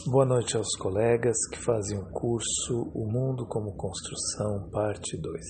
Boa noite aos colegas que fazem o curso O Mundo como Construção, parte 2.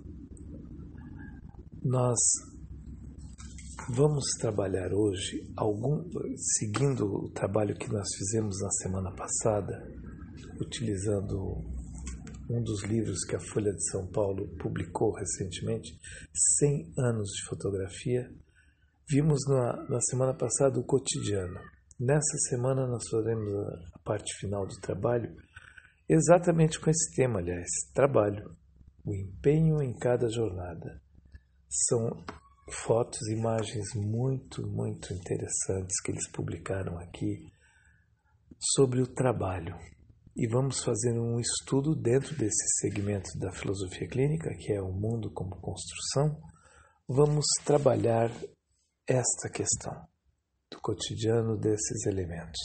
Nós vamos trabalhar hoje, seguindo o trabalho que nós fizemos na semana passada, utilizando um dos livros que a Folha de São Paulo publicou recentemente, 100 anos de fotografia. Vimos na semana passada o cotidiano. Nessa semana nós faremos a parte final do trabalho exatamente com esse tema, aliás, trabalho, o empenho em cada jornada. São fotos, imagens muito interessantes que eles publicaram aqui sobre o trabalho. E vamos fazer um estudo dentro desse segmento da filosofia clínica, que é o mundo como construção. Vamos trabalhar esta questão do cotidiano desses elementos.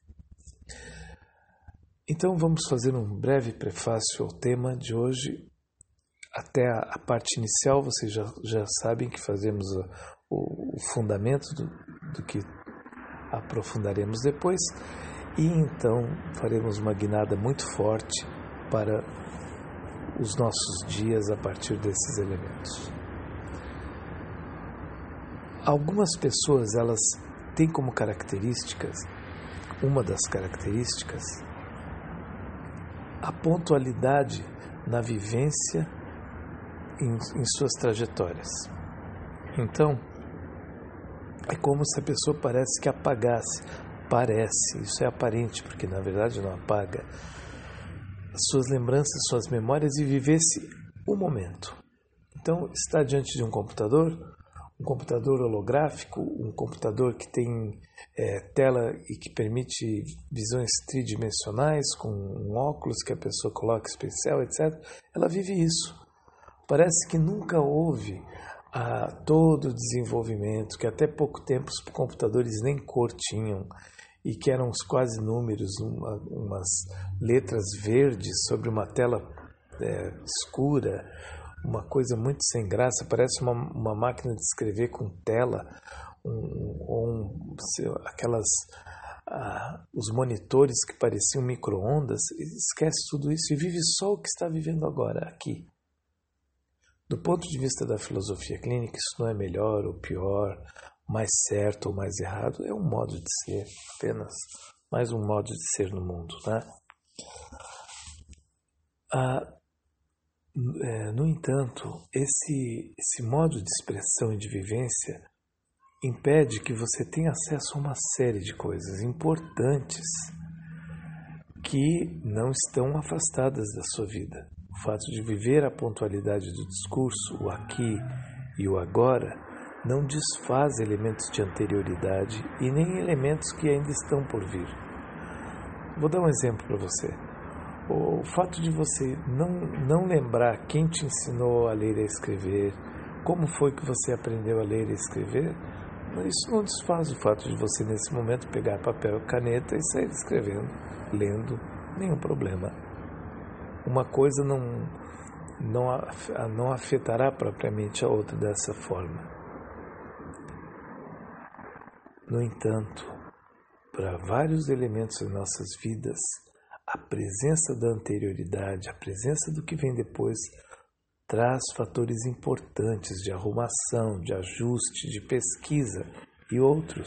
Então vamos fazer um breve prefácio ao tema de hoje. Até a parte inicial vocês já sabem que fazemos o fundamento do que aprofundaremos depois, e então faremos uma guinada muito forte para os nossos dias a partir desses elementos. Algumas pessoas, elas têm como características, uma das características, a pontualidade na vivência em suas trajetórias. Então, é como se a pessoa parece que apagasse. Parece, isso é aparente, porque na verdade não apaga as suas lembranças, suas memórias e vivesse o momento. Então, está diante de um computador holográfico, um computador que tem tela e que permite visões tridimensionais, com um óculos que a pessoa coloca especial, etc. Ela vive isso. Parece que nunca houve todo o desenvolvimento, que até pouco tempo os computadores nem cor tinham, e que eram quase números, umas letras verdes sobre uma tela escura, uma coisa muito sem graça, parece uma máquina de escrever com tela, os monitores que pareciam micro-ondas. Esquece tudo isso e vive só o que está vivendo agora, aqui. Do ponto de vista da filosofia clínica, isso não é melhor ou pior, mais certo ou mais errado, é um modo de ser, apenas mais um modo de ser no mundo, né? No entanto, esse modo de expressão e de vivência impede que você tenha acesso a uma série de coisas importantes que não estão afastadas da sua vida. O fato de viver a pontualidade do discurso, o aqui e o agora, não desfaz elementos de anterioridade e nem elementos que ainda estão por vir. Vou dar um exemplo para você. O fato de você não lembrar quem te ensinou a ler e a escrever, como foi que você aprendeu a ler e a escrever, isso não desfaz o fato de você, nesse momento, pegar papel e caneta e sair escrevendo, lendo, nenhum problema. Uma coisa não afetará propriamente a outra dessa forma. No entanto, para vários elementos das nossas vidas, a presença da anterioridade, a presença do que vem depois, traz fatores importantes de arrumação, de ajuste, de pesquisa e outros.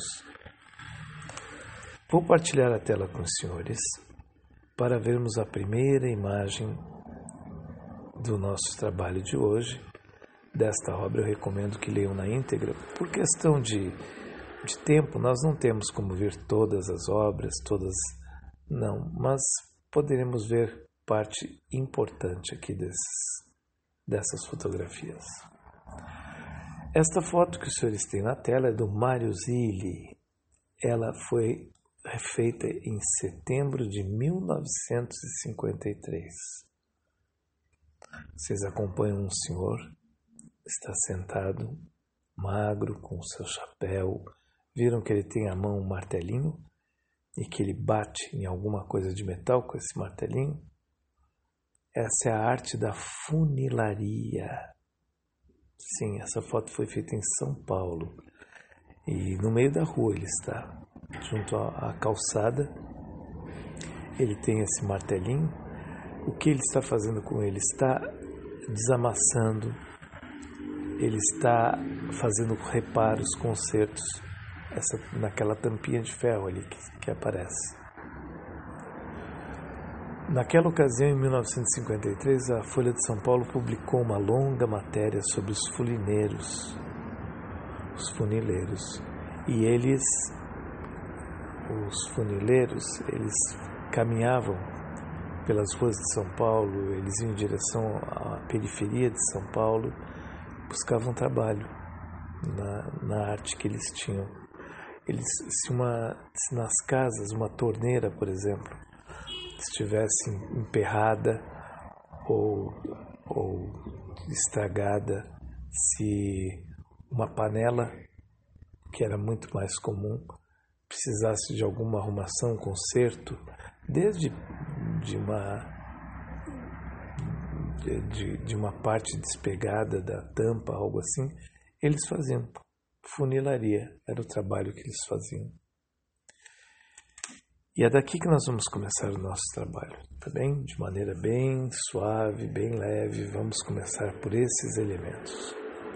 Vou partilhar a tela com os senhores para vermos a primeira imagem do nosso trabalho de hoje. Desta obra eu recomendo que leiam na íntegra. Por questão de tempo, nós não temos como ver todas as obras, não, mas poderemos ver parte importante aqui dessas fotografias. Esta foto que os senhores têm na tela é do Mário Zilli. Ela foi feita em setembro de 1953. Vocês acompanham um senhor, está sentado, magro, com seu chapéu. Viram que ele tem à mão um martelinho e que ele bate em alguma coisa de metal com esse martelinho? Essa é a arte da funilaria. Sim, essa foto foi feita em São Paulo. E no meio da rua ele está, junto à calçada. ele tem esse martelinho. O que ele está fazendo com ele? Está desamassando, ele está fazendo reparos, consertos, naquela tampinha de ferro ali que aparece. Naquela ocasião, em 1953, a Folha de São Paulo publicou uma longa matéria sobre os funileiros. E os funileiros, eles caminhavam pelas ruas de São Paulo, eles iam em direção à periferia de São Paulo, buscavam trabalho na arte que eles tinham. Se nas casas uma torneira, por exemplo, estivesse emperrada ou estragada, se uma panela, que era muito mais comum, precisasse de alguma arrumação, conserto, desde de uma parte despegada da tampa, algo assim, eles faziam. Funilaria era o trabalho que eles faziam. E é daqui que nós vamos começar o nosso trabalho, tá bem? De maneira bem suave, bem leve, vamos começar por esses elementos.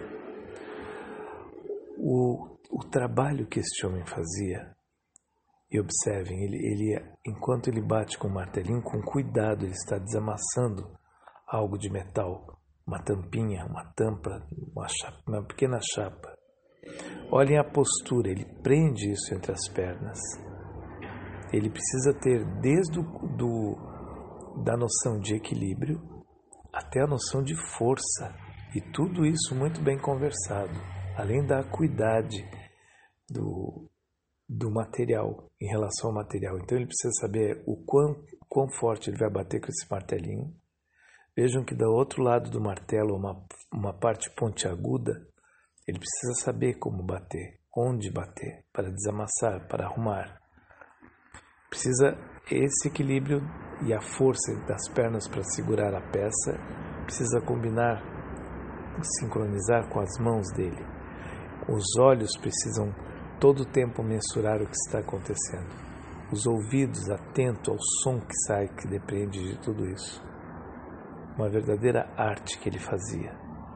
O trabalho que este homem fazia, e observem, ele, enquanto ele bate com o martelinho, com cuidado, ele está desamassando algo de metal, uma tampinha, uma tampa, uma pequena chapa. Olhem a postura, ele prende isso entre as pernas. Ele precisa ter desde da noção de equilíbrio até a noção de força, e tudo isso muito bem conversado, além da acuidade do material, em relação ao material. Então ele precisa saber o quão forte ele vai bater com esse martelinho. Vejam que do outro lado do martelo, uma parte pontiaguda, ele precisa saber como bater, onde bater, para desamassar, para arrumar. Precisa esse equilíbrio e a força das pernas para segurar a peça, precisa combinar, sincronizar com as mãos dele. Os olhos precisam todo o tempo mensurar o que está acontecendo. Os ouvidos atentos ao som que sai, que depende de tudo isso. Uma verdadeira arte que ele fazia.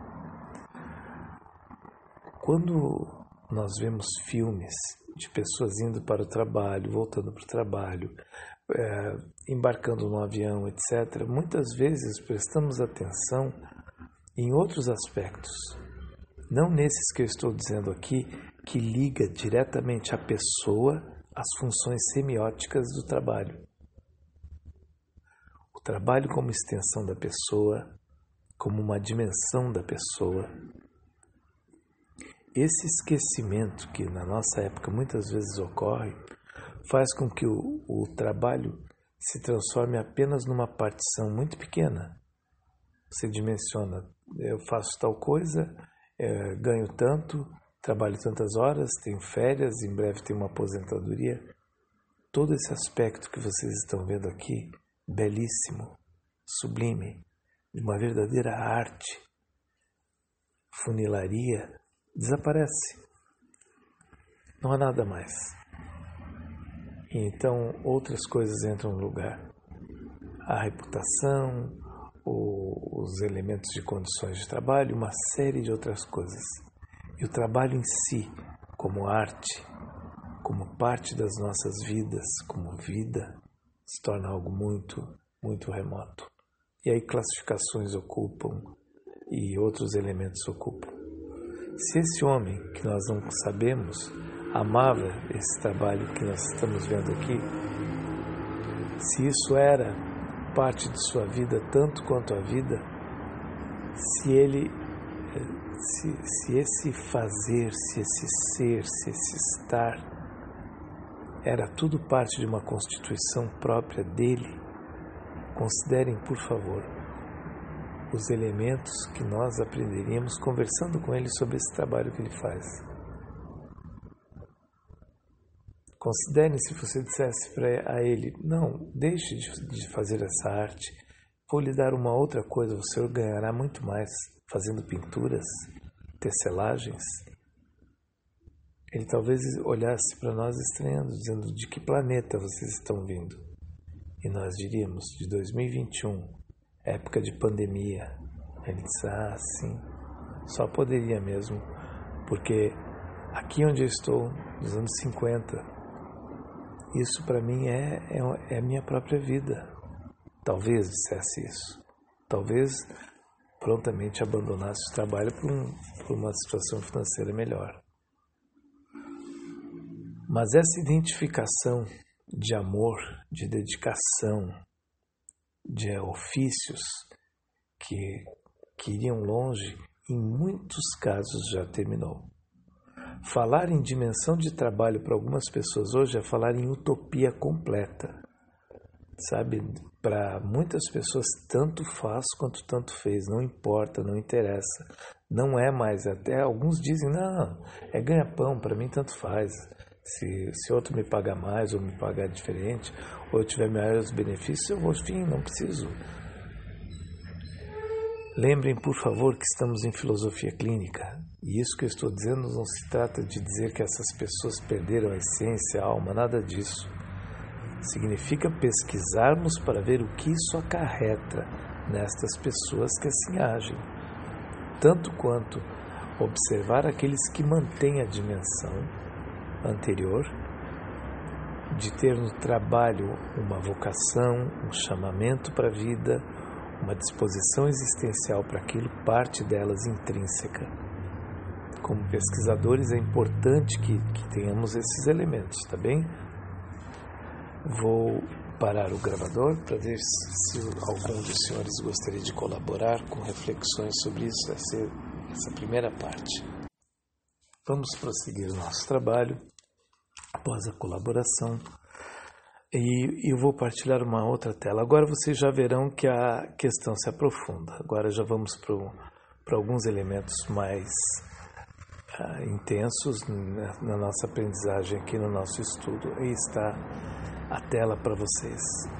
Quando nós vemos filmes de pessoas indo para o trabalho, voltando para o trabalho, embarcando no avião, etc., muitas vezes prestamos atenção em outros aspectos. Não nesses que eu estou dizendo aqui, que liga diretamente a pessoa às funções semióticas do trabalho. O trabalho como extensão da pessoa, como uma dimensão da pessoa. Esse esquecimento que na nossa época muitas vezes ocorre, faz com que o trabalho se transforme apenas numa partição muito pequena. Você dimensiona, eu faço tal coisa, ganho tanto, trabalho tantas horas, tenho férias, em breve tenho uma aposentadoria. Todo esse aspecto que vocês estão vendo aqui, belíssimo, sublime, de uma verdadeira arte, funilaria, desaparece. Não há nada mais. E então outras coisas entram no lugar. A reputação, os elementos de condições de trabalho, uma série de outras coisas. E o trabalho em si, como arte, como parte das nossas vidas, como vida, se torna algo muito, muito remoto. E aí classificações ocupam e outros elementos ocupam. Se esse homem, que nós não sabemos, amava esse trabalho que nós estamos vendo aqui, se isso era parte de sua vida tanto quanto a vida, se esse fazer, se esse ser, se esse estar era tudo parte de uma constituição própria dele, considerem, por favor, os elementos que nós aprenderíamos conversando com ele sobre esse trabalho que ele faz. Considerem se você dissesse a ele, não, deixe de fazer essa arte, vou lhe dar uma outra coisa, você ganhará muito mais fazendo pinturas, tecelagens. Ele talvez olhasse para nós estranhando, dizendo, de que planeta vocês estão vindo? e nós diríamos de 2021, época de pandemia, ele disse, sim, só poderia mesmo, porque aqui onde eu estou, nos anos 50, isso para mim é a minha própria vida. Talvez dissesse isso. Talvez prontamente abandonasse o trabalho por uma situação financeira melhor. Mas essa identificação de amor, de dedicação, de ofícios que iriam longe, em muitos casos já terminou. Falar em dimensão de trabalho para algumas pessoas hoje é falar em utopia completa. Sabe, para muitas pessoas tanto faz quanto tanto fez, não importa, não interessa. Não é mais, até alguns dizem, não, é ganha-pão, para mim tanto faz. Se outro me pagar mais ou me pagar diferente, ou eu tiver maiores benefícios, eu vou, enfim, não preciso. Lembrem, por favor, que estamos em filosofia clínica. E isso que eu estou dizendo não se trata de dizer que essas pessoas perderam a essência, a alma, nada disso. Significa pesquisarmos para ver o que isso acarreta nestas pessoas que assim agem. Tanto quanto observar aqueles que mantêm a dimensão anterior, de ter no trabalho uma vocação, um chamamento para a vida, uma disposição existencial para aquilo, parte delas intrínseca. Como pesquisadores é importante que tenhamos esses elementos, tá bem? Vou parar o gravador para ver se algum dos senhores gostaria de colaborar com reflexões sobre isso, essa primeira parte. Vamos prosseguir o nosso trabalho após a colaboração. E eu vou partilhar uma outra tela. Agora vocês já verão que a questão se aprofunda. Agora já vamos para alguns elementos mais intensos na nossa aprendizagem aqui no nosso estudo. Aí está a tela para vocês.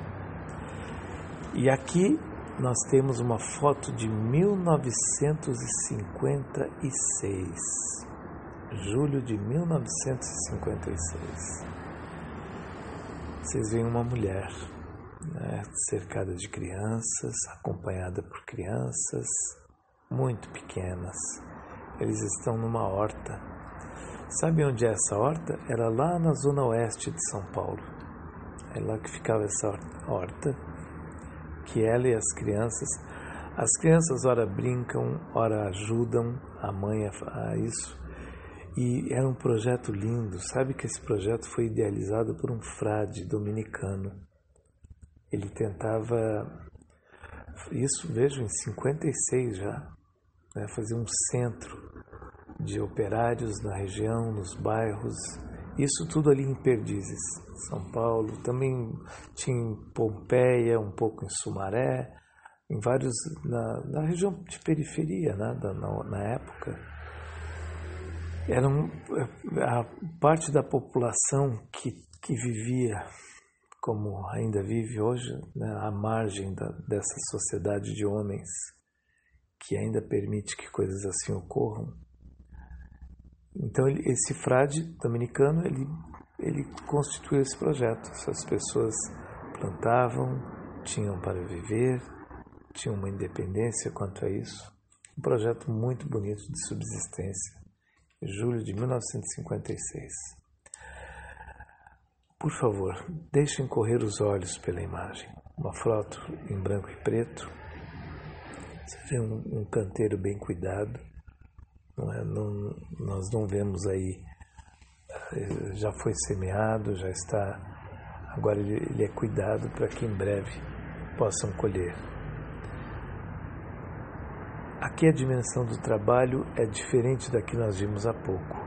E aqui nós temos uma foto de 1956. Julho de 1956. Vocês veem uma mulher, né, cercada de crianças, acompanhada por crianças muito pequenas. Eles estão numa horta. Sabe onde é essa horta? Era lá na zona oeste de São Paulo. É lá que ficava essa horta, que ela e as crianças ora brincam, ora ajudam a mãe a isso. E era um projeto lindo. Sabe que esse projeto foi idealizado por um frade dominicano. Ele tentava, isso vejo em 56 já, né, fazer um centro de operários na região, nos bairros. Isso tudo ali em Perdizes, São Paulo. Também tinha em Pompeia, um pouco em Sumaré, em vários, na região de periferia, né, na época. Era a parte da população que vivia, como ainda vive hoje, né, à margem dessa sociedade de homens que ainda permite que coisas assim ocorram. Então esse frade dominicano, ele constituiu esse projeto. Essas pessoas plantavam, tinham para viver, tinham uma independência quanto a isso. Um projeto muito bonito de subsistência. Julho de 1956. Por favor, deixem correr os olhos pela imagem. Uma foto em branco e preto. Você vê um canteiro bem cuidado. Nós não vemos aí, já foi semeado, já está. Agora ele é cuidado para que em breve possam colher. Aqui a dimensão do trabalho é diferente da que nós vimos há pouco.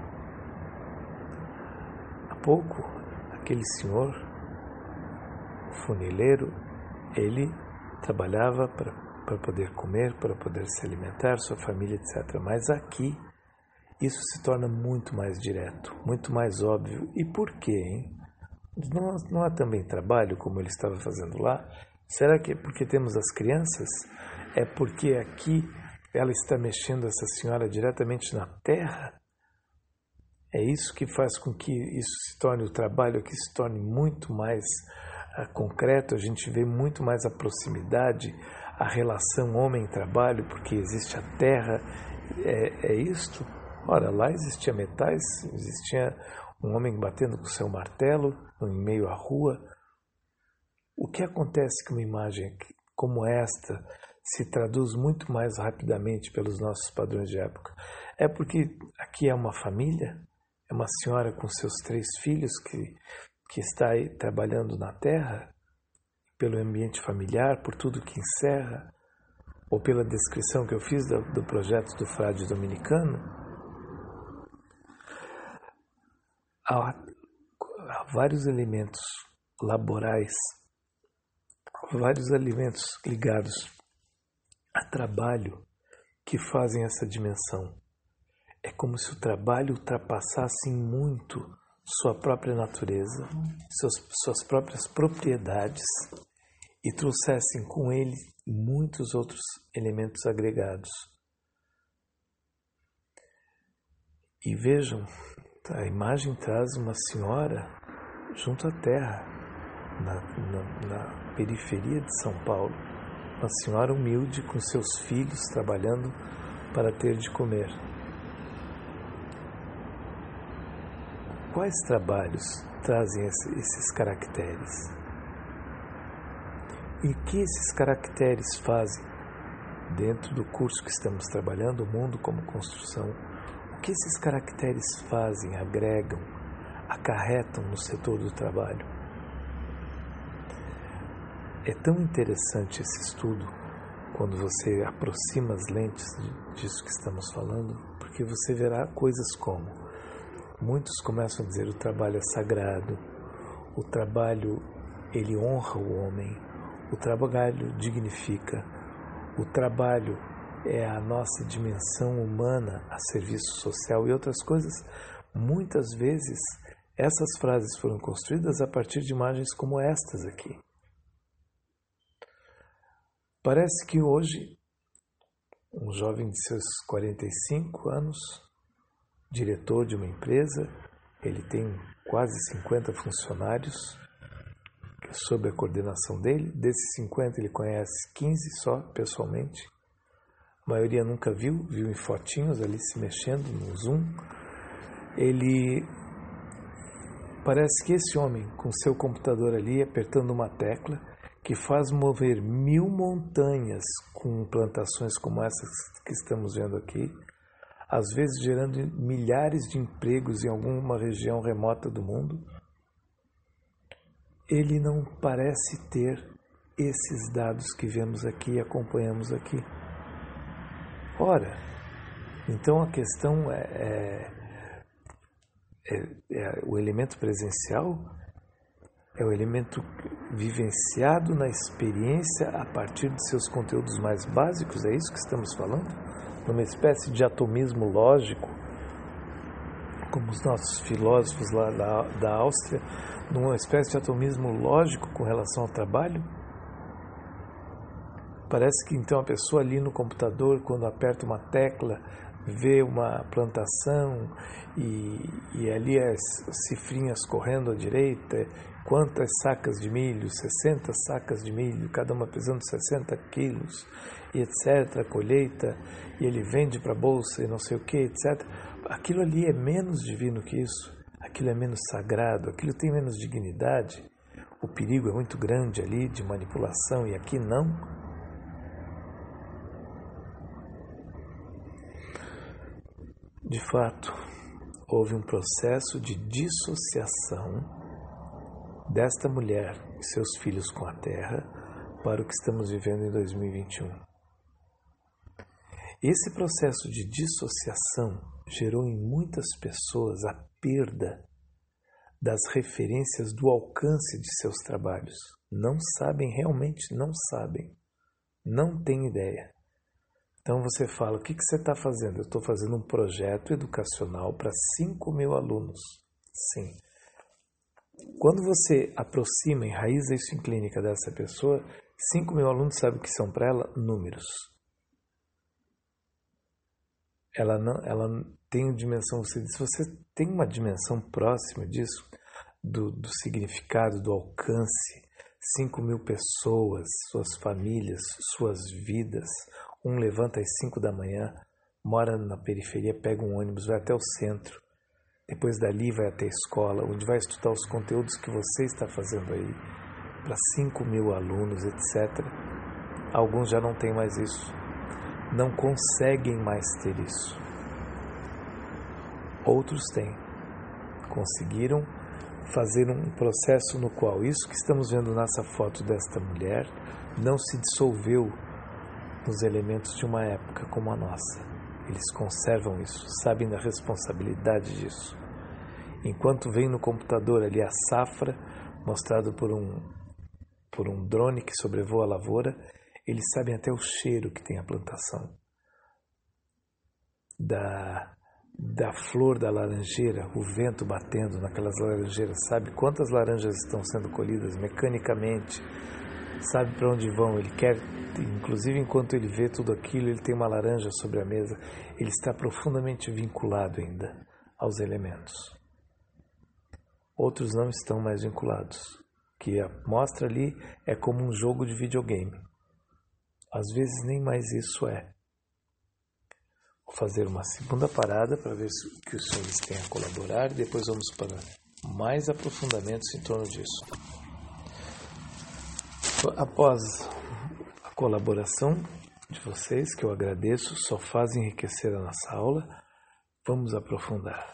Há pouco, aquele senhor, o funileiro, ele trabalhava para poder comer, para poder se alimentar, sua família, etc. Mas aqui, isso se torna muito mais direto, muito mais óbvio. E por quê, hein? Não há também trabalho, como ele estava fazendo lá? Será que é porque temos as crianças? É porque aqui ela está mexendo, essa senhora, diretamente na terra? É isso que faz com que isso se torne, o trabalho aqui se torne muito mais concreto, a gente vê muito mais a proximidade, a relação homem-trabalho, porque existe a terra, é isto. Ora, lá existia metais, existia um homem batendo com seu martelo em meio à rua. O que acontece que uma imagem como esta se traduz muito mais rapidamente pelos nossos padrões de época? É porque aqui é uma família, é uma senhora com seus 3 filhos que está aí trabalhando na terra, pelo ambiente familiar, por tudo que encerra, ou pela descrição que eu fiz do projeto do frade dominicano. Há vários elementos laborais, vários elementos ligados a trabalho que fazem essa dimensão. É como se o trabalho ultrapassasse muito sua própria natureza, suas próprias propriedades e trouxessem com ele muitos outros elementos agregados. E vejam, a imagem traz uma senhora junto à terra, na periferia de São Paulo, uma senhora humilde com seus filhos trabalhando para ter de comer. Quais trabalhos trazem esses caracteres? E o que esses caracteres fazem dentro do curso que estamos trabalhando, o mundo como construção? O que esses caracteres fazem, agregam, acarretam no setor do trabalho? É tão interessante esse estudo quando você aproxima as lentes disso que estamos falando, porque você verá coisas como muitos começam a dizer: o trabalho é sagrado, o trabalho ele honra o homem, o trabalho dignifica, o trabalho é a nossa dimensão humana a serviço social e outras coisas. Muitas vezes essas frases foram construídas a partir de imagens como estas aqui. Parece que hoje um jovem de seus 45 anos, diretor de uma empresa, ele tem quase 50 funcionários sob a coordenação dele. Desses 50 ele conhece 15 só pessoalmente. A maioria nunca viu em fotinhos ali se mexendo no Zoom. Ele parece que esse homem com seu computador ali apertando uma tecla que faz mover 1000 montanhas com plantações como essas que estamos vendo aqui, às vezes gerando milhares de empregos em alguma região remota do mundo. Ele não parece ter esses dados que vemos aqui e acompanhamos aqui. Ora, então a questão é o elemento presencial, é o elemento vivenciado na experiência a partir de seus conteúdos mais básicos, é isso que estamos falando? Numa espécie de atomismo lógico, como os nossos filósofos lá da Áustria, numa espécie de atomismo lógico com relação ao trabalho? Parece que então a pessoa ali no computador, quando aperta uma tecla, vê uma plantação e ali as cifrinhas correndo à direita, quantas sacas de milho, 60 sacas de milho, cada uma pesando 60 quilos, e etc., a colheita, e ele vende para a bolsa e não sei o que, etc. Aquilo ali é menos divino que isso, aquilo é menos sagrado, aquilo tem menos dignidade, o perigo é muito grande ali de manipulação e aqui não. De fato, houve um processo de dissociação desta mulher e seus filhos com a terra para o que estamos vivendo em 2021. Esse processo de dissociação gerou em muitas pessoas a perda das referências do alcance de seus trabalhos. Não sabem, realmente não sabem, não têm ideia. Então você fala: o que você está fazendo? Eu estou fazendo um projeto educacional para 5.000 alunos. Sim. Quando você aproxima, enraiza isso em clínica dessa pessoa, 5.000 alunos, sabe o que são para ela? Números. Ela não tem dimensão, você diz, você tem uma dimensão próxima disso, do significado, do alcance, 5.000 pessoas, suas famílias, suas vidas. Um levanta às 5 da manhã, mora na periferia, pega um ônibus, vai até o centro. Depois dali vai até a escola, onde vai estudar os conteúdos que você está fazendo aí, para 5.000 alunos, etc. Alguns já não têm mais isso. Não conseguem mais ter isso. Outros têm. Conseguiram fazer um processo no qual isso que estamos vendo nessa foto desta mulher não se dissolveu nos elementos de uma época como a nossa. Eles conservam isso, sabem da responsabilidade disso. Enquanto vem no computador ali a safra, mostrado por um drone que sobrevoa a lavoura, eles sabem até o cheiro que tem a plantação. Da flor da laranjeira, o vento batendo naquelas laranjeiras, sabe quantas laranjas estão sendo colhidas mecanicamente, sabe para onde vão, ele quer, inclusive enquanto ele vê tudo aquilo, ele tem uma laranja sobre a mesa, ele está profundamente vinculado ainda aos elementos. Outros não estão mais vinculados, que a mostra ali é como um jogo de videogame. Às vezes nem mais isso é. Vou fazer uma segunda parada para ver o que os senhores têm a colaborar e depois vamos para mais aprofundamentos em torno disso. Após a colaboração de vocês, que eu agradeço, só faz enriquecer a nossa aula, vamos aprofundar.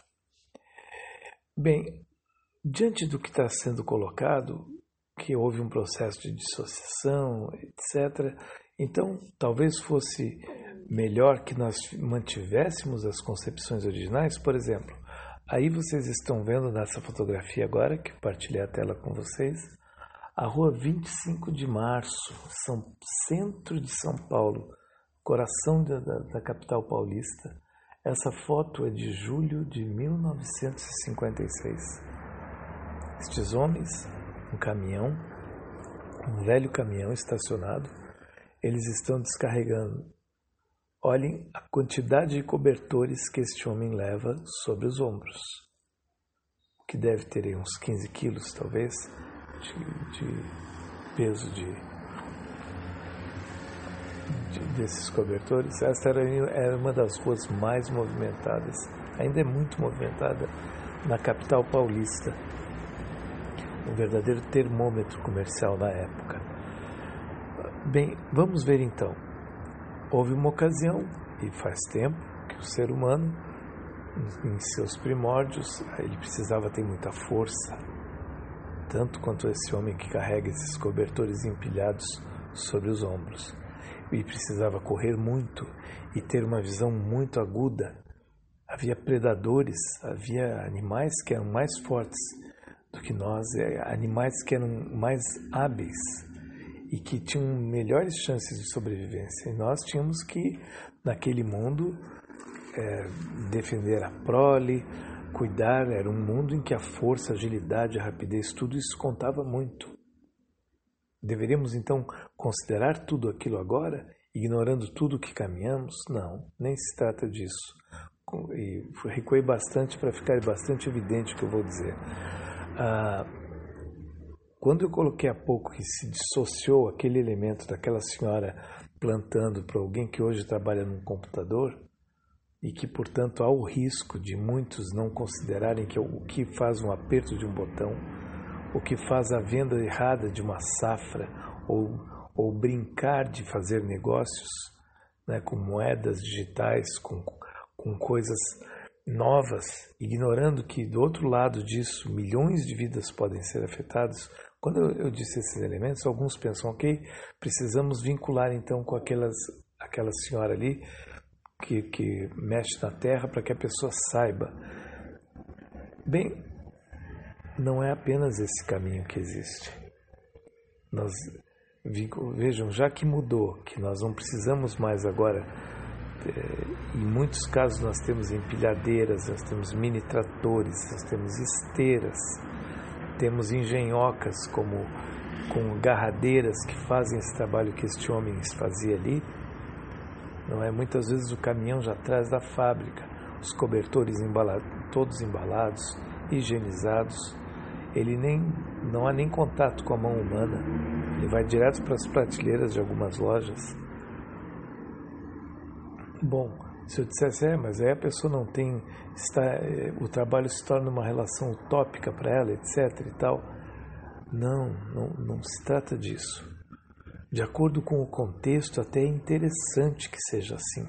Bem, diante do que está sendo colocado, que houve um processo de dissociação, etc., então talvez fosse melhor que nós mantivéssemos as concepções originais. Por exemplo, aí vocês estão vendo nessa fotografia agora, que partilhei a tela com vocês, a rua 25 de Março, centro de São Paulo, coração da capital paulista. Essa foto é de julho de 1956. Estes homens, um caminhão, um velho caminhão estacionado, eles estão descarregando. Olhem a quantidade de cobertores que este homem leva sobre os ombros, que deve ter aí uns 15 quilos, talvez, de peso desses cobertores. Esta era uma das ruas mais movimentadas, ainda é muito movimentada, na capital paulista, um verdadeiro termômetro comercial da época. Bem, vamos ver então. Houve uma ocasião, e faz tempo, que o ser humano, em seus primórdios, ele precisava ter muita força, tanto quanto esse homem que carrega esses cobertores empilhados sobre os ombros. E precisava correr muito e ter uma visão muito aguda. Havia predadores, havia animais que eram mais fortes do que nós, animais que eram mais hábeis e que tinham melhores chances de sobrevivência. E nós tínhamos que, naquele mundo, defender a prole, cuidar. Era um mundo em que a força, a agilidade, a rapidez, tudo isso contava muito. Deveríamos, então, considerar tudo aquilo agora, ignorando tudo que caminhamos? Não, nem se trata disso. E recuei bastante para ficar bastante evidente o que eu vou dizer. Quando eu coloquei há pouco que se dissociou aquele elemento daquela senhora plantando para alguém que hoje trabalha num computador e que, portanto, há o risco de muitos não considerarem que o que faz um aperto de um botão, o que faz a venda errada de uma safra ou brincar de fazer negócios, né, com moedas digitais, com coisas novas, ignorando que do outro lado disso milhões de vidas podem ser afetadas. Quando eu disse esses elementos, alguns pensam, ok, precisamos vincular então com aquela senhora ali que mexe na terra para que a pessoa saiba. Bem, não é apenas esse caminho que existe. Vejam, já que mudou, que nós não precisamos mais agora, em muitos casos nós temos empilhadeiras, nós temos mini tratores, nós temos esteiras, temos engenhocas com garradeiras que fazem esse trabalho que este homem fazia ali. Não é? Muitas vezes o caminhão já traz da fábrica, os cobertores todos embalados, higienizados, não há nem contato com a mão humana. Ele vai direto para as prateleiras de algumas lojas. Bom, se eu dissesse, mas aí a pessoa não tem, o trabalho se torna uma relação utópica para ela, etc. e tal. Não se trata disso. De acordo com o contexto, até é interessante que seja assim.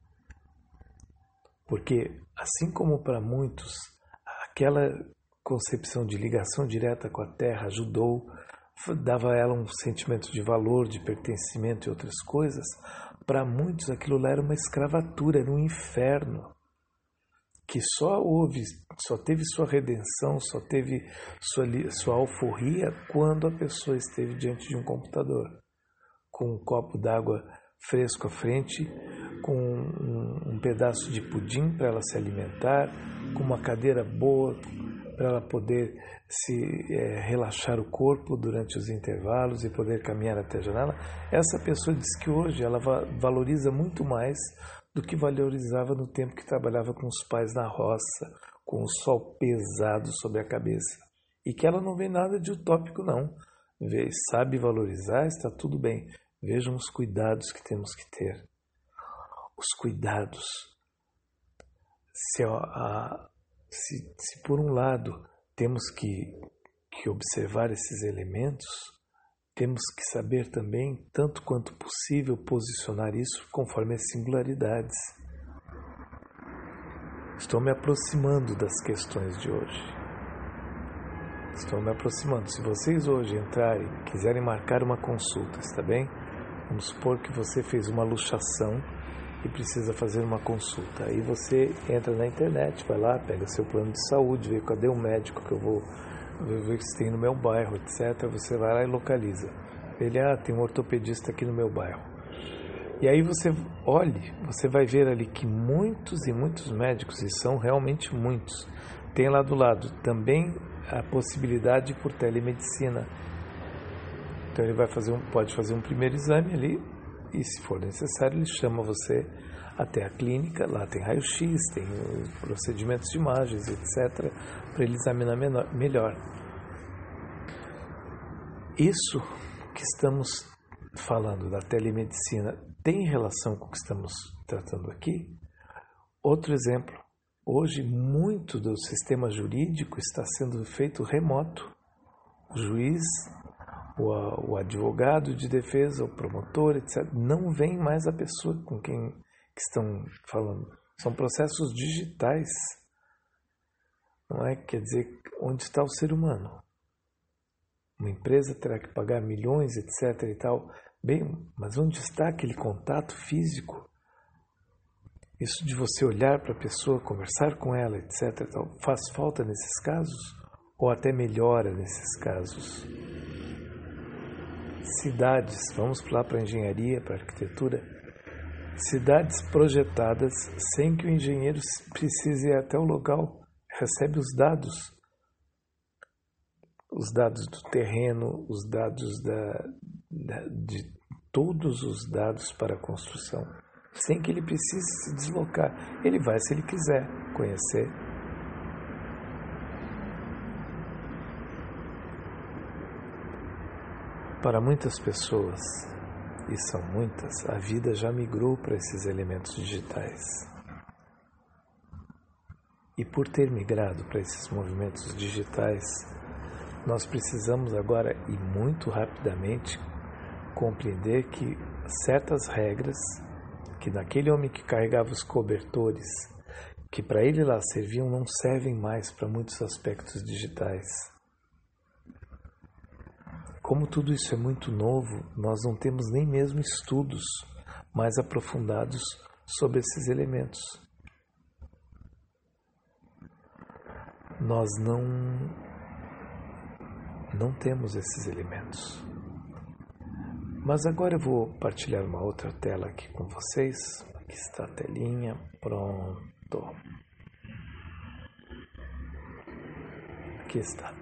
Porque, assim como para muitos, aquela concepção de ligação direta com a terra ajudou, dava a ela um sentimento de valor, de pertencimento e outras coisas, para muitos aquilo lá era uma escravatura, era um inferno, que só teve sua redenção, só teve sua alforria quando a pessoa esteve diante de um computador, com um copo d'água fresco à frente, com um pedaço de pudim para ela se alimentar, com uma cadeira boa para ela poder relaxar o corpo durante os intervalos e poder caminhar até a janela. Essa pessoa diz que hoje ela valoriza muito mais do que valorizava no tempo que trabalhava com os pais na roça, com o sol pesado sobre a cabeça. E que ela não vê nada de utópico, não. Sabe valorizar, está tudo bem. Vejam os cuidados que temos que ter. Os cuidados. Se por um lado temos que observar esses elementos, temos que saber também, tanto quanto possível, posicionar isso conforme as singularidades. Estou me aproximando das questões de hoje. Estou me aproximando. Se vocês hoje entrarem, quiserem marcar uma consulta, está bem? Vamos supor que você fez uma luxação e precisa fazer uma consulta. Aí você entra na internet, vai lá, pega seu plano de saúde, vê cadê o médico que eu vou ver se tem no meu bairro, etc. Você vai lá e localiza. Ele, tem um ortopedista aqui no meu bairro. E aí você vai ver ali que muitos e muitos médicos, e são realmente muitos, tem lá do lado também a possibilidade por telemedicina. Então ele pode fazer um primeiro exame ali, e se for necessário ele chama você até a clínica, lá tem raio-x, tem procedimentos de imagens, etc., para ele examinar melhor. Isso que estamos falando da telemedicina tem relação com o que estamos tratando aqui? Outro exemplo, hoje muito do sistema jurídico está sendo feito remoto. O juiz, o advogado de defesa, o promotor, etc., não vem mais a pessoa com quem estão falando. São processos digitais. Não é? Quer dizer, onde está o ser humano? Uma empresa terá que pagar milhões, etc. e tal. Bem, mas onde está aquele contato físico? Isso de você olhar para a pessoa, conversar com ela, etc. e tal, faz falta nesses casos? Ou até melhora nesses casos? Cidades, vamos lá para a engenharia, para a arquitetura. Cidades projetadas sem que o engenheiro precise ir até o local, recebe os dados do terreno, os dados de todos os dados para a construção, sem que ele precise se deslocar. Ele vai se ele quiser conhecer. Para muitas pessoas, e são muitas, a vida já migrou para esses elementos digitais. E por ter migrado para esses movimentos digitais, nós precisamos agora, e muito rapidamente, compreender que certas regras, que naquele homem que carregava os cobertores, que para ele lá serviam, não servem mais para muitos aspectos digitais. Como tudo isso é muito novo, nós não temos nem mesmo estudos mais aprofundados sobre esses elementos. Nós não temos esses elementos. Mas agora eu vou partilhar uma outra tela aqui com vocês. Aqui está a telinha, pronto. Aqui está.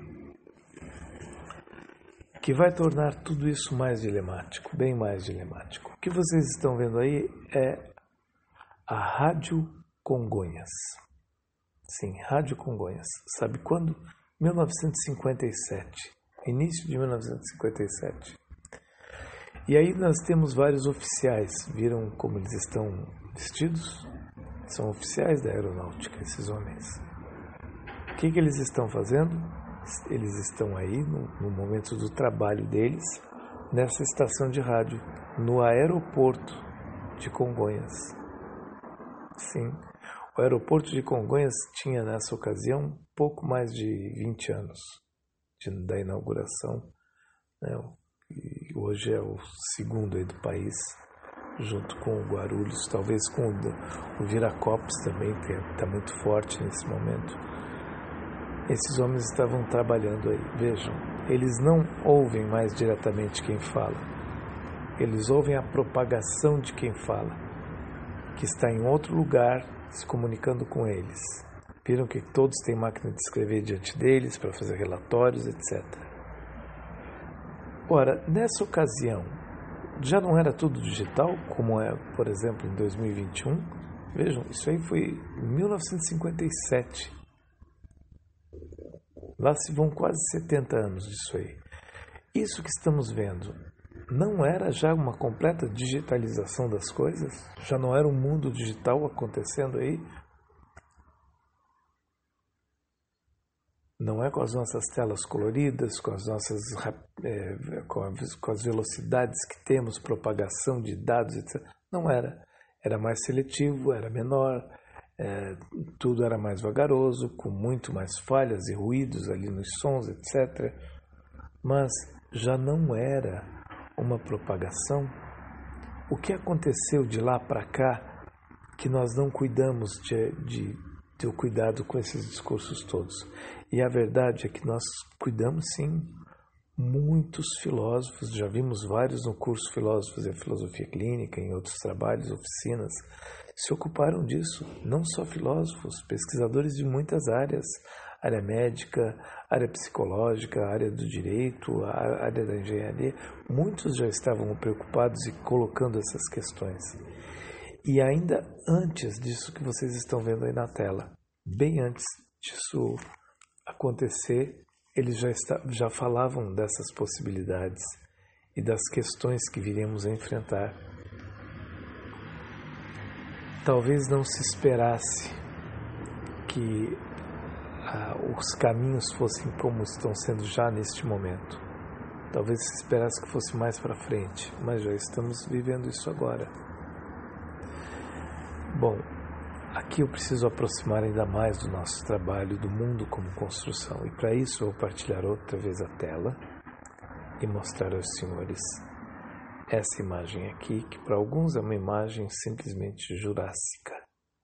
Que vai tornar tudo isso mais dilemático, bem mais dilemático. O que vocês estão vendo aí é a Rádio Congonhas. Sim, Rádio Congonhas. Sabe quando? 1957, início de 1957. E aí nós temos vários oficiais. Viram como eles estão vestidos? São oficiais da aeronáutica, esses homens. O que eles estão fazendo? Eles estão aí no momento do trabalho deles, nessa estação de rádio, no aeroporto de Congonhas. Sim, o aeroporto de Congonhas tinha nessa ocasião pouco mais de 20 anos da inauguração, né? E hoje é o segundo aí do país, junto com o Guarulhos, talvez com o Viracopos também, que está muito forte nesse momento. Esses homens estavam trabalhando aí. Vejam, eles não ouvem mais diretamente quem fala. Eles ouvem a propagação de quem fala, que está em outro lugar se comunicando com eles. Viram que todos têm máquina de escrever diante deles para fazer relatórios, etc. Ora, nessa ocasião, já não era tudo digital, como é, por exemplo, em 2021? Vejam, isso aí foi em 1957. Lá se vão quase 70 anos disso aí. Isso que estamos vendo não era já uma completa digitalização das coisas? Já não era um mundo digital acontecendo aí? Não é com as nossas telas coloridas, com as nossas com as velocidades que temos, propagação de dados, etc. Não era. Era mais seletivo, era menor, tudo era mais vagaroso, com muito mais falhas e ruídos ali nos sons, etc. Mas já não era uma propagação. O que aconteceu de lá para cá que nós não cuidamos de ter o cuidado com esses discursos todos? E a verdade é que nós cuidamos sim. Muitos filósofos, já vimos vários no curso Filósofos e Filosofia Clínica, em outros trabalhos, oficinas, se ocuparam disso. Não só filósofos, pesquisadores de muitas áreas, área médica, área psicológica, área do direito, a área da engenharia. Muitos já estavam preocupados e colocando essas questões. E ainda antes disso que vocês estão vendo aí na tela, bem antes disso acontecer, eles já falavam dessas possibilidades e das questões que viríamos a enfrentar. Talvez não se esperasse que os caminhos fossem como estão sendo já neste momento. Talvez se esperasse que fosse mais para frente, mas já estamos vivendo isso agora. Bom, aqui eu preciso aproximar ainda mais do nosso trabalho, do mundo como construção. E para isso eu vou partilhar outra vez a tela e mostrar aos senhores essa imagem aqui, que para alguns é uma imagem simplesmente jurássica.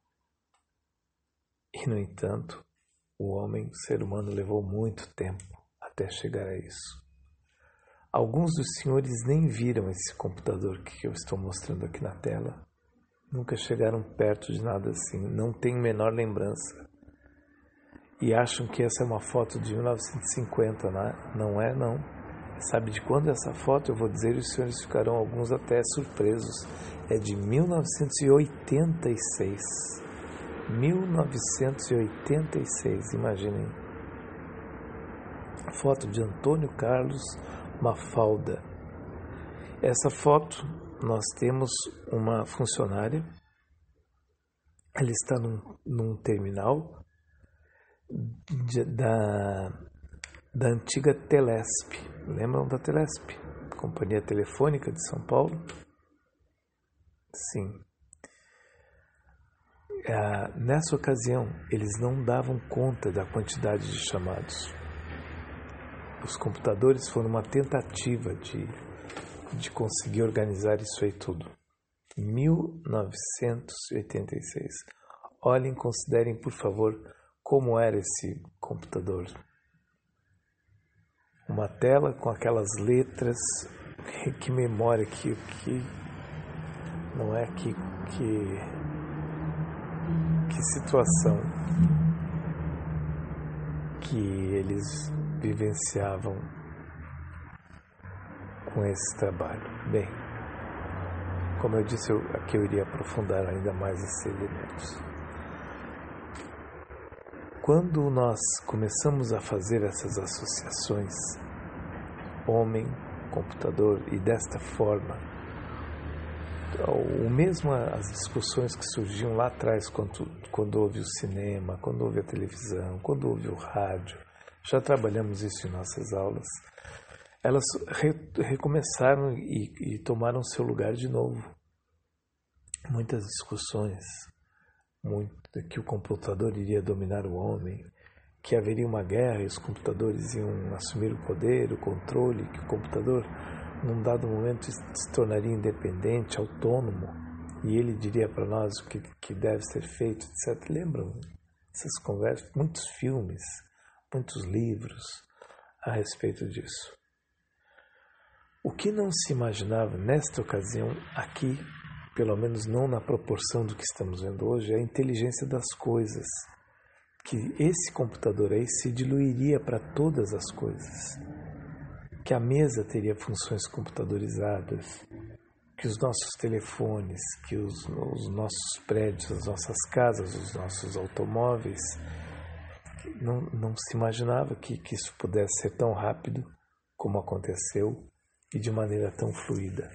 E, no entanto, o ser humano, levou muito tempo até chegar a isso. Alguns dos senhores nem viram esse computador que eu estou mostrando aqui na tela. Nunca chegaram perto de nada assim, não têm menor lembrança. E acham que essa é uma foto de 1950, não é? Não. Sabe de quando é essa foto? Eu vou dizer e os senhores ficarão, alguns até surpresos. É de 1986. 1986, imaginem. Foto de Antônio Carlos Mafalda. Essa foto, nós temos uma funcionária, ela está num terminal da antiga Telesp. Lembram da Telesp? Companhia Telefônica de São Paulo? Sim. Nessa ocasião, eles não davam conta da quantidade de chamados. Os computadores foram uma tentativa de conseguir organizar isso aí tudo. 1986. Olhem, considerem, por favor, como era esse computador. Uma tela com aquelas letras. Que memória, que não é que situação que eles vivenciavam com esse trabalho. Bem, como eu disse, aqui eu iria aprofundar ainda mais esses elementos. quando nós começamos a fazer essas associações, homem, computador, e desta forma, o mesmo as discussões que surgiam lá atrás quando houve o cinema, quando houve a televisão, quando houve o rádio, já trabalhamos isso em nossas aulas, elas recomeçaram e tomaram seu lugar de novo. Muitas discussões, que o computador iria dominar o homem, que haveria uma guerra e os computadores iam assumir o poder, o controle, que o computador, num dado momento, se tornaria independente, autônomo, e ele diria para nós o que deve ser feito, etc. Lembram essas conversas? Muitos filmes, muitos livros a respeito disso. O que não se imaginava nesta ocasião, aqui, pelo menos não na proporção do que estamos vendo hoje, é a inteligência das coisas, que esse computador aí se diluiria para todas as coisas, que a mesa teria funções computadorizadas, que os nossos telefones, que os nossos prédios, as nossas casas, os nossos automóveis, não se imaginava que isso pudesse ser tão rápido como aconteceu e de maneira tão fluida.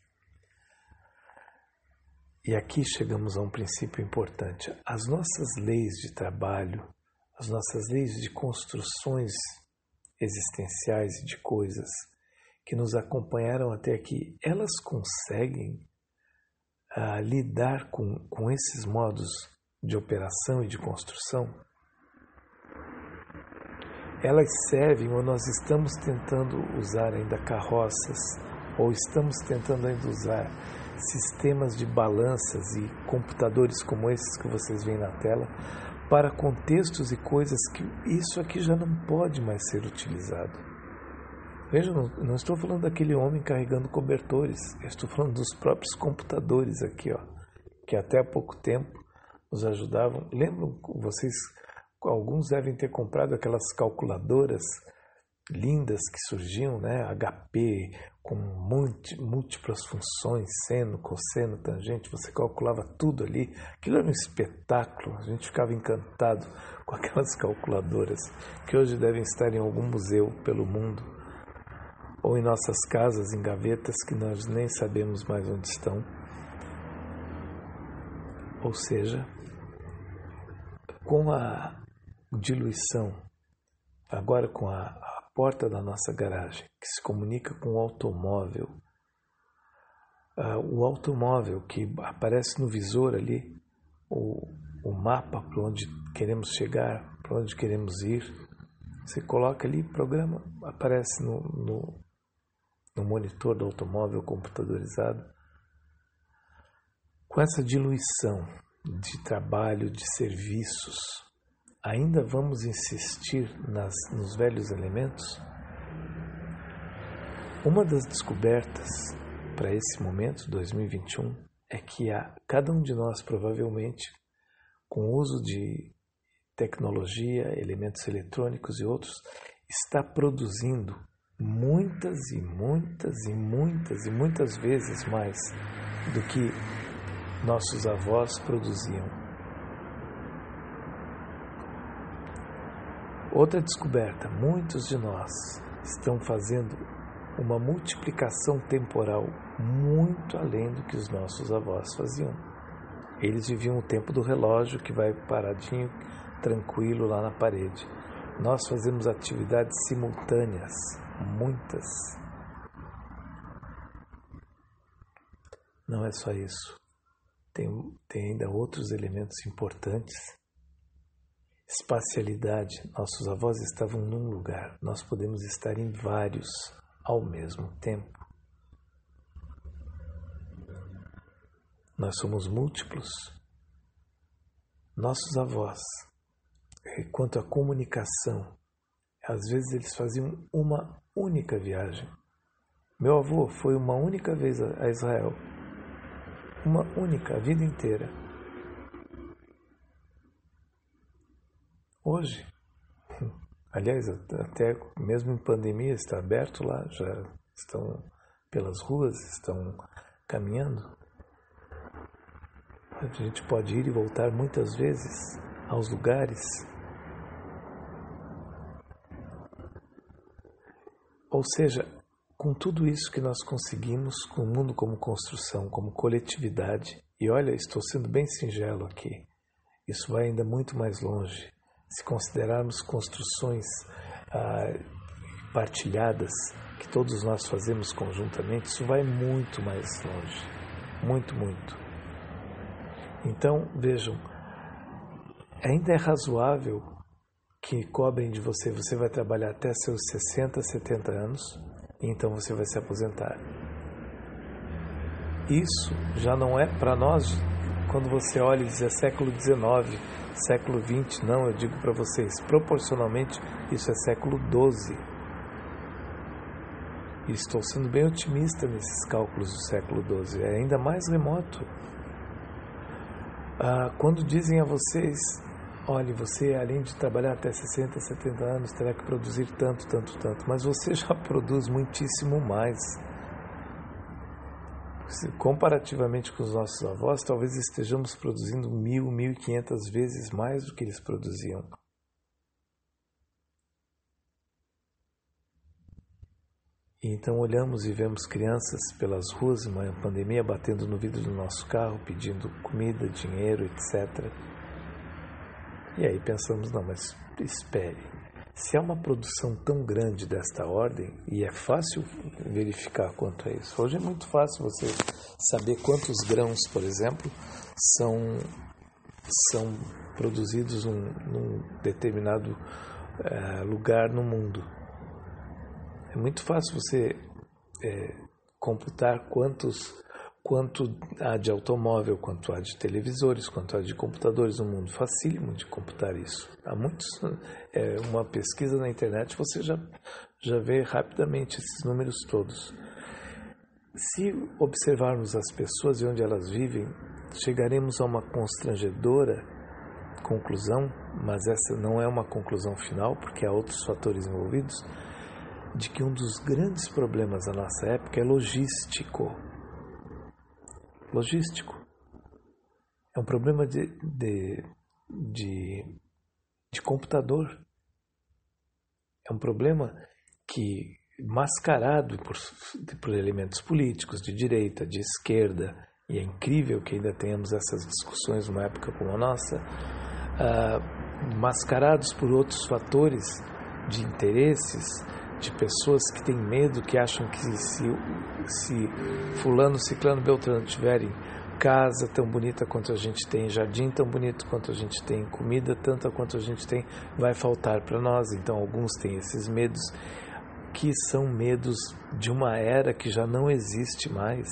E aqui chegamos a um princípio importante. As nossas leis de trabalho, as nossas leis de construções existenciais e de coisas que nos acompanharam até aqui, elas conseguem lidar com esses modos de operação e de construção? Elas servem, ou nós estamos tentando usar ainda carroças, ou estamos tentando ainda usar sistemas de balanças e computadores como esses que vocês veem na tela, para contextos e coisas que isso aqui já não pode mais ser utilizado. Veja, não estou falando daquele homem carregando cobertores, eu estou falando dos próprios computadores aqui, que até há pouco tempo nos ajudavam. Lembram vocês, alguns devem ter comprado aquelas calculadoras lindas que surgiam, né? HP, com múltiplas funções, seno, cosseno, tangente, você calculava tudo ali. Aquilo era um espetáculo, a gente ficava encantado com aquelas calculadoras, que hoje devem estar em algum museu pelo mundo, ou em nossas casas, em gavetas que nós nem sabemos mais onde estão. Ou seja, com a diluição, agora com a porta da nossa garagem, que se comunica com o automóvel que aparece no visor ali, o mapa para onde queremos chegar, para onde queremos ir, você coloca ali, programa, aparece no monitor do automóvel computadorizado. Com essa diluição de trabalho, de serviços, ainda vamos insistir nos velhos elementos? Uma das descobertas para esse momento, 2021, é que cada um de nós, provavelmente, com o uso de tecnologia, elementos eletrônicos e outros, está produzindo muitas e muitas e muitas e muitas vezes mais do que nossos avós produziam. Outra descoberta, muitos de nós estão fazendo uma multiplicação temporal muito além do que os nossos avós faziam. Eles viviam o tempo do relógio que vai paradinho, tranquilo lá na parede. Nós fazemos atividades simultâneas, muitas. Não é só isso. Tem ainda outros elementos importantes. Espacialidade. Nossos avós estavam num lugar. Nós podemos estar em vários ao mesmo tempo. Nós somos múltiplos. Nossos avós, quanto à comunicação, às vezes eles faziam uma única viagem. Meu avô foi uma única vez a Israel. Uma única, a vida inteira. Hoje, aliás, até mesmo em pandemia está aberto lá, já estão pelas ruas, estão caminhando. A gente pode ir e voltar muitas vezes aos lugares Ou seja, com tudo isso que nós conseguimos, com o mundo como construção, como coletividade, e olha, estou sendo bem singelo aqui, isso vai ainda muito mais longe. Se considerarmos construções partilhadas, que todos nós fazemos conjuntamente, isso vai muito mais longe. Muito, muito. Então, vejam, ainda é razoável que cobrem de você, você vai trabalhar até seus 60, 70 anos, e então você vai se aposentar. Isso já não é para nós, quando você olha e diz é século XIX, século XX, não, eu digo para vocês, proporcionalmente isso é século XII. E estou sendo bem otimista nesses cálculos do século XII, é ainda mais remoto. Quando dizem a vocês, olhe, você além de trabalhar até 60, 70 anos, terá que produzir tanto, mas você já produz muitíssimo mais. Comparativamente com os nossos avós, talvez estejamos produzindo 1.000, 1.500 vezes mais do que eles produziam. E então olhamos e vemos crianças pelas ruas, uma pandemia, batendo no vidro do nosso carro, pedindo comida, dinheiro, etc. E aí pensamos, não, mas espere, se há uma produção tão grande desta ordem, e é fácil verificar quanto é isso. Hoje é muito fácil você saber quantos grãos, por exemplo, são produzidos num determinado lugar no mundo. É muito fácil você computar quanto há de automóvel, quanto há de televisores, quanto há de computadores no mundo. Facílimo de computar isso. Há muitos. Uma pesquisa na internet você já vê rapidamente esses números todos. Se observarmos as pessoas e onde elas vivem, chegaremos a uma constrangedora conclusão, mas essa não é uma conclusão final, porque há outros fatores envolvidos, de que um dos grandes problemas da nossa época é logístico. Logístico. É um problema de computador. É um problema que, mascarado por elementos políticos, de direita, de esquerda, e é incrível que ainda tenhamos essas discussões numa época como a nossa, mascarados por outros fatores de interesses, de pessoas que têm medo, que acham que se fulano, ciclano, beltrano tiverem casa tão bonita quanto a gente tem, jardim tão bonito quanto a gente tem, comida tanta quanto a gente tem, vai faltar para nós. Então alguns têm esses medos, que são medos de uma era que já não existe mais.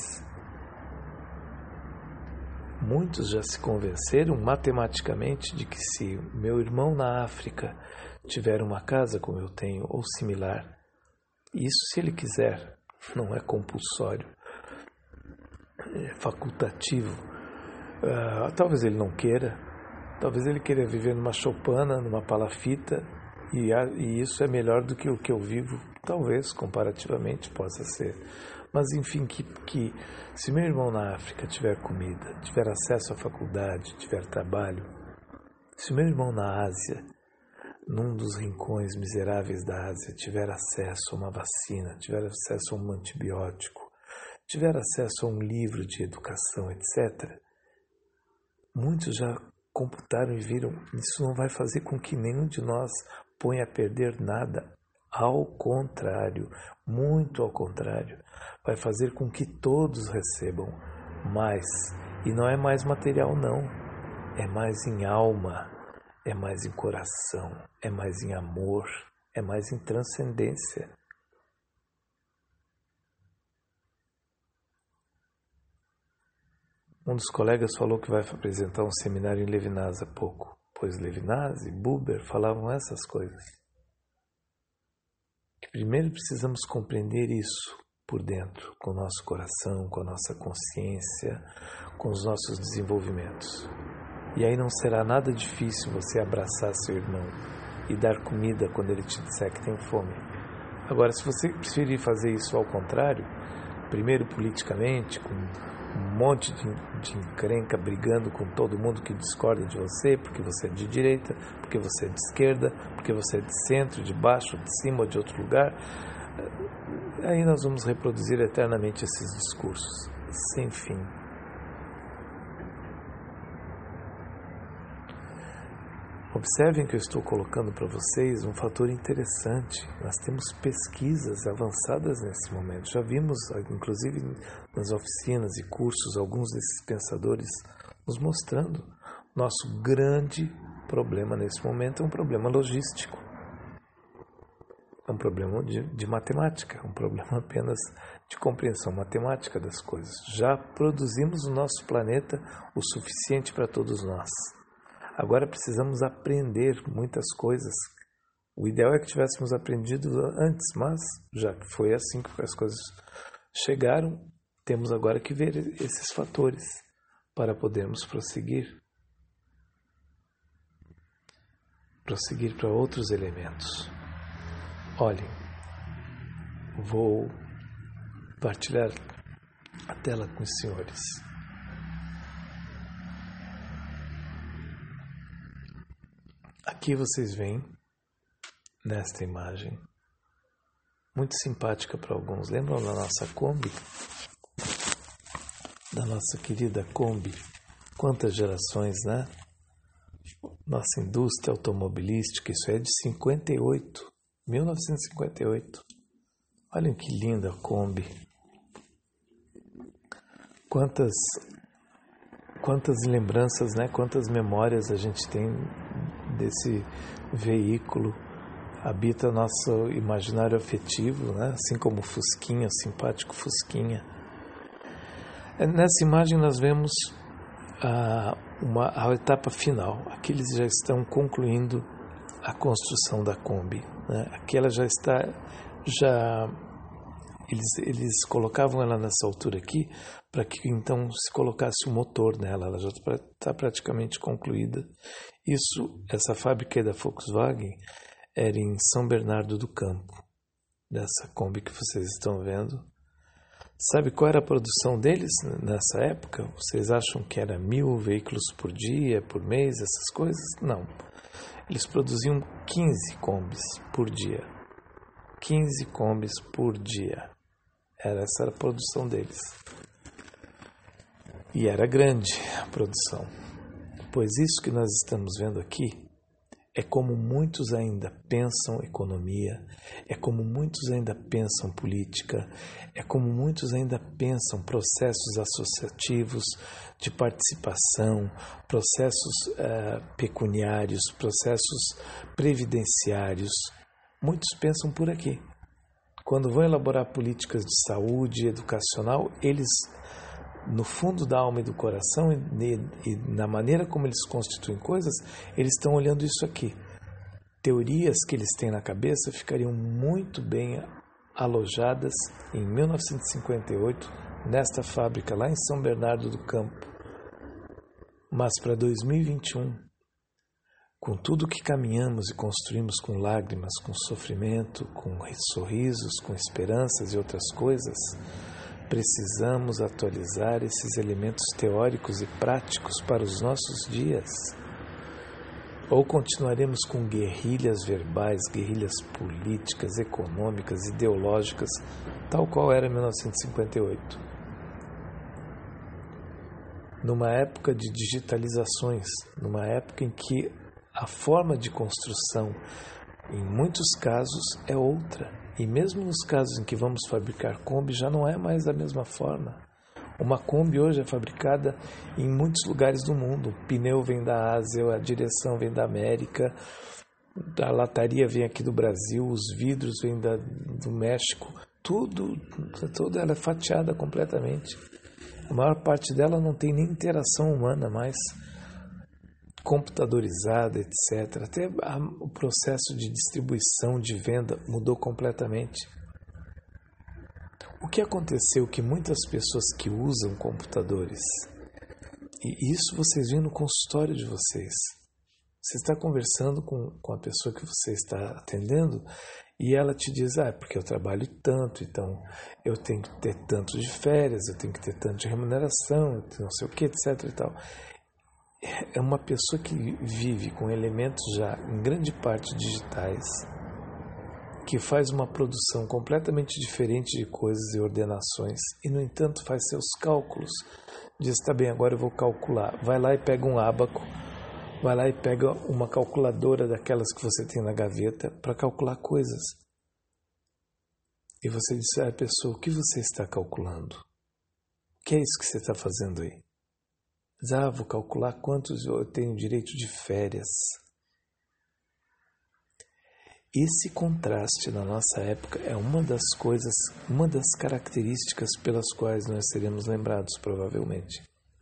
Muitos já se convenceram matematicamente de que se meu irmão na África tiver uma casa como eu tenho, ou similar, isso se ele quiser, não é compulsório, é facultativo. Talvez ele não queira, talvez ele queira viver numa choupana, numa palafita, e isso é melhor do que o que eu vivo, talvez, comparativamente, possa ser. Mas, enfim, que se meu irmão na África tiver comida, tiver acesso à faculdade, tiver trabalho, se meu irmão na Ásia, num dos rincões miseráveis da Ásia, tiver acesso a uma vacina, tiver acesso a um antibiótico, tiver acesso a um livro de educação, etc., muitos já computaram e viram, isso não vai fazer com que nenhum de nós ponha a perder nada. Ao contrário, muito ao contrário, vai fazer com que todos recebam mais. E não é mais material, não. É mais em alma, é mais em coração, é mais em amor, é mais em transcendência. Um dos colegas falou que vai apresentar um seminário em Levinas há pouco, pois Levinas e Buber falavam essas coisas. Que primeiro precisamos compreender isso por dentro, com o nosso coração, com a nossa consciência, com os nossos desenvolvimentos. E aí não será nada difícil você abraçar seu irmão e dar comida quando ele te disser que tem fome. Agora, se você preferir fazer isso ao contrário, primeiro politicamente, com um monte de encrenca, brigando com todo mundo que discorda de você, porque você é de direita, porque você é de esquerda, porque você é de centro, de baixo, de cima ou de outro lugar, aí nós vamos reproduzir eternamente esses discursos, sem fim. Observem que eu estou colocando para vocês um fator interessante. Nós temos pesquisas avançadas nesse momento. Já vimos, inclusive nas oficinas e cursos, alguns desses pensadores nos mostrando. Nosso grande problema nesse momento é um problema logístico. É um problema de matemática, um problema apenas de compreensão matemática das coisas. Já produzimos no nosso planeta o suficiente para todos nós. Agora precisamos aprender muitas coisas. O ideal é que tivéssemos aprendido antes, mas já que foi assim que as coisas chegaram, temos agora que ver esses fatores para podermos prosseguir para outros elementos. Olhem, vou partilhar a tela com os senhores. Aqui vocês veem, nesta imagem, muito simpática para alguns. Lembram da nossa Kombi? Da nossa querida Kombi? Quantas gerações, né? Nossa indústria automobilística, isso é de 1958. Olhem que linda a Kombi. Quantas lembranças, né? Quantas memórias a gente tem desse veículo, habita nosso imaginário afetivo, né? Assim como o Fusquinha, o simpático Fusquinha. Nessa imagem nós vemos a etapa final. Aqui eles já estão concluindo a construção da Kombi, né? Aqui ela já está, eles colocavam ela nessa altura aqui para que então se colocasse o motor nela. Ela já está praticamente concluída. Essa fábrica da Volkswagen era em São Bernardo do Campo, dessa Kombi que vocês estão vendo. Sabe qual era a produção deles nessa época? Vocês acham que era 1.000 veículos por dia, por mês, essas coisas? Não. Eles produziam 15 Kombis por dia. 15 Kombis por dia. Essa era a produção deles. E era grande a produção. Pois isso que nós estamos vendo aqui é como muitos ainda pensam economia, é como muitos ainda pensam política, é como muitos ainda pensam processos associativos de participação, processos pecuniários, processos previdenciários. Muitos pensam por aqui. Quando vão elaborar políticas de saúde educacional, eles, no fundo da alma e do coração e na maneira como eles constituem coisas, eles estão olhando isso aqui. Teorias que eles têm na cabeça ficariam muito bem alojadas em 1958 nesta fábrica lá em São Bernardo do Campo. Mas para 2021, com tudo que caminhamos e construímos com lágrimas, com sofrimento, com sorrisos, com esperanças e outras coisas, precisamos atualizar esses elementos teóricos e práticos para os nossos dias. Ou continuaremos com guerrilhas verbais, guerrilhas políticas, econômicas, ideológicas, tal qual era em 1958. Numa época de digitalizações, numa época em que a forma de construção, em muitos casos, é outra. E mesmo nos casos em que vamos fabricar Kombi, já não é mais da mesma forma. Uma Kombi hoje é fabricada em muitos lugares do mundo. O pneu vem da Ásia, a direção vem da América, a lataria vem aqui do Brasil, os vidros vêm do México. Tudo ela é fatiada completamente. A maior parte dela não tem nem interação humana mais, computadorizada, etc. Até o processo de distribuição, de venda mudou completamente. O que aconteceu que muitas pessoas que usam computadores, e isso vocês veem no consultório de vocês, você está conversando com a pessoa que você está atendendo e ela te diz, porque eu trabalho tanto, então eu tenho que ter tanto de férias, eu tenho que ter tanto de remuneração, não sei o que, etc. e tal. É uma pessoa que vive com elementos já em grande parte digitais que faz uma produção completamente diferente de coisas e ordenações e, no entanto, faz seus cálculos. Diz, tá bem, agora eu vou calcular. Vai lá e pega um ábaco, vai lá e pega uma calculadora daquelas que você tem na gaveta para calcular coisas. E você diz à pessoa, o que você está calculando? O que é isso que você está fazendo aí? Diz, vou calcular quantos eu tenho direito de férias. Esse contraste na nossa época é uma das características pelas quais nós seremos lembrados, provavelmente.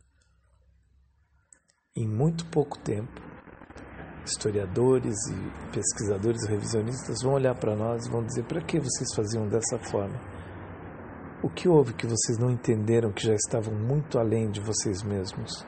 Em muito pouco tempo, historiadores e pesquisadores e revisionistas vão olhar para nós e vão dizer, para que vocês faziam dessa forma? O que houve que vocês não entenderam que já estavam muito além de vocês mesmos?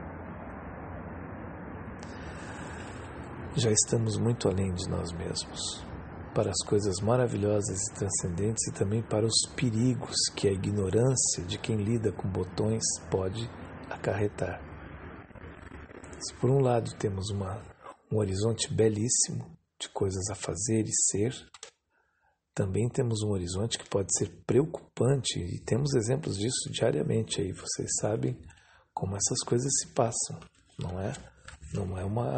Já estamos muito além de nós mesmos, para as coisas maravilhosas e transcendentes e também para os perigos que a ignorância de quem lida com botões pode acarretar. Se por um lado temos um horizonte belíssimo de coisas a fazer e ser, também temos um horizonte que pode ser preocupante e temos exemplos disso diariamente aí. Vocês sabem como essas coisas se passam, não é? Não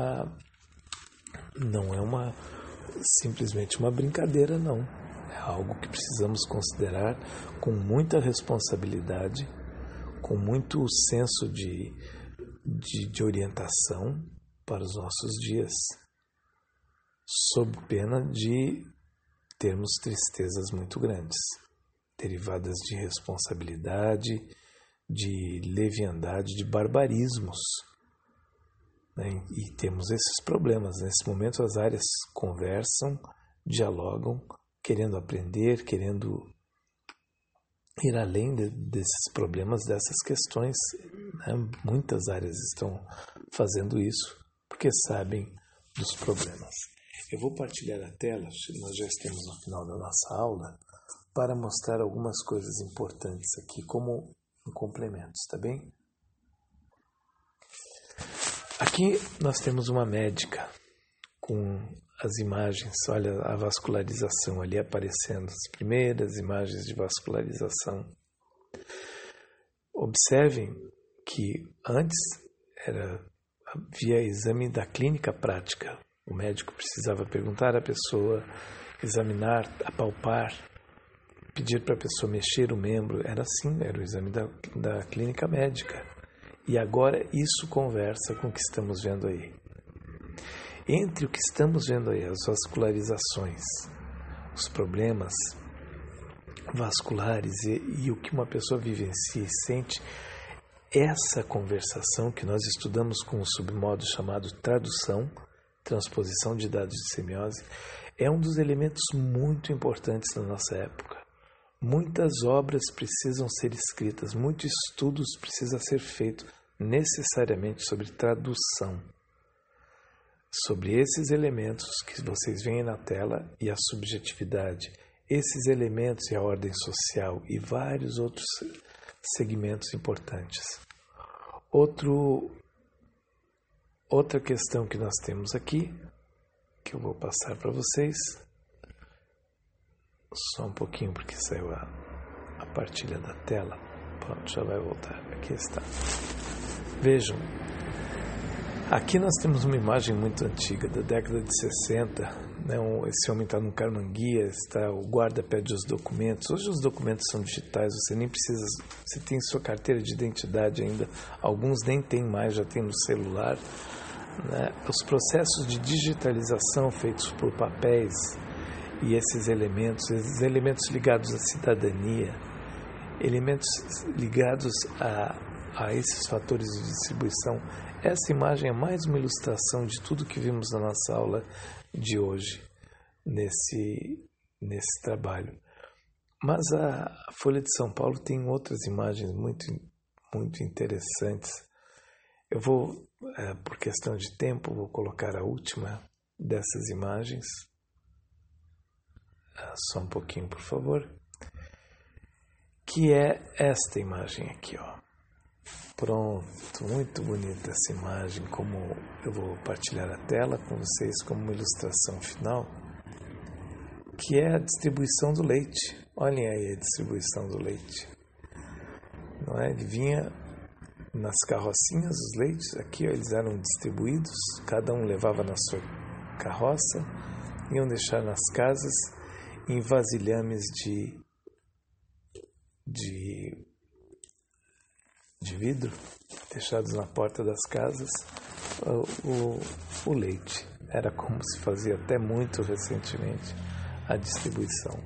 é simplesmente uma brincadeira, não. É algo que precisamos considerar com muita responsabilidade, com muito senso de orientação para os nossos dias, sob pena de termos tristezas muito grandes, derivadas de irresponsabilidade, de leviandade, de barbarismos. E temos esses problemas. Nesse momento as áreas conversam, dialogam, querendo aprender, querendo ir além desses problemas, dessas questões. Muitas áreas estão fazendo isso porque sabem dos problemas. Eu vou partilhar a tela, nós já estamos no final da nossa aula, para mostrar algumas coisas importantes aqui como complementos, tá bem? Aqui nós temos uma médica com as imagens, olha a vascularização ali aparecendo, as primeiras imagens de vascularização. Observem que antes havia exame da clínica prática. O médico precisava perguntar à pessoa, examinar, apalpar, pedir para a pessoa mexer o membro. Era assim, era o exame da clínica médica. E agora isso conversa com o que estamos vendo aí. Entre o que estamos vendo aí, as vascularizações, os problemas vasculares e o que uma pessoa vivencia e sente, essa conversação que nós estudamos com um submodo chamado tradução, transposição de dados de semiose, é um dos elementos muito importantes na nossa época. Muitas obras precisam ser escritas, muitos estudos precisam ser feitos necessariamente sobre tradução, sobre esses elementos que vocês veem na tela e a subjetividade, esses elementos e a ordem social e vários outros segmentos importantes. Outra questão que nós temos aqui, que eu vou passar para vocês, só um pouquinho porque saiu a partilha da tela. Pronto, já vai voltar. Aqui está. Vejam, aqui nós temos uma imagem muito antiga, da década de 60. Esse homem está num carmanguia, o guarda pede os documentos. Hoje os documentos são digitais, você nem precisa, você tem sua carteira de identidade ainda, alguns nem tem mais, já tem no celular. Os processos de digitalização feitos por papéis e esses elementos ligados à cidadania, elementos ligados a esses fatores de distribuição. Essa imagem é mais uma ilustração de tudo que vimos na nossa aula de hoje, nesse trabalho. Mas a Folha de São Paulo tem outras imagens muito, muito interessantes. Eu vou, por questão de tempo, vou colocar a última dessas imagens. Só um pouquinho, por favor. Que é esta imagem aqui, ó. Pronto, muito bonita essa imagem, como eu vou partilhar a tela com vocês como uma ilustração final. que é a distribuição do leite. Olhem aí a distribuição do leite. Não é? Ele vinha nas carrocinhas, os leites, aqui eles eram distribuídos, cada um levava na sua carroça, iam deixar nas casas em vasilhames de vidro, deixados na porta das casas, o leite. Era como se fazia até muito recentemente a distribuição.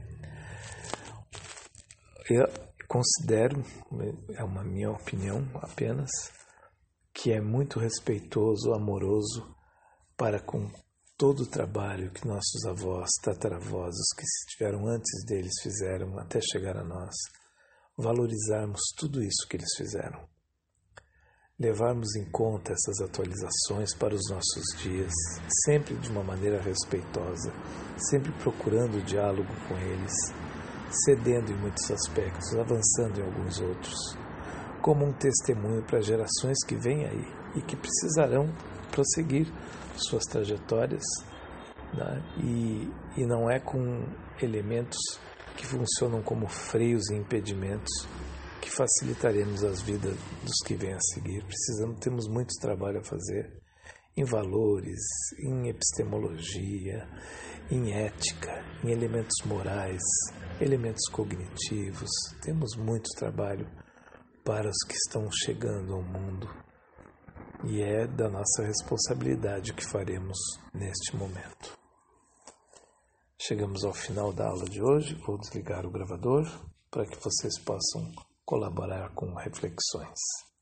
Eu considero, é uma minha opinião apenas, que é muito respeitoso, amoroso para com todo o trabalho que nossos avós, tataravós, os que estiveram antes deles fizeram até chegar a nós, valorizarmos tudo isso que eles fizeram. Levarmos em conta essas atualizações para os nossos dias, sempre de uma maneira respeitosa, sempre procurando o diálogo com eles, cedendo em muitos aspectos, avançando em alguns outros, como um testemunho para gerações que vêm aí e que precisarão prosseguir suas trajetórias, né? E não é com elementos que funcionam como freios e impedimentos que facilitaremos as vidas dos que vêm a seguir. Temos muito trabalho a fazer em valores, em epistemologia, em ética, em elementos morais, elementos cognitivos. Temos muito trabalho para os que estão chegando ao mundo e é da nossa responsabilidade o que faremos neste momento. Chegamos ao final da aula de hoje. Vou desligar o gravador para que vocês possam colaborar com reflexões.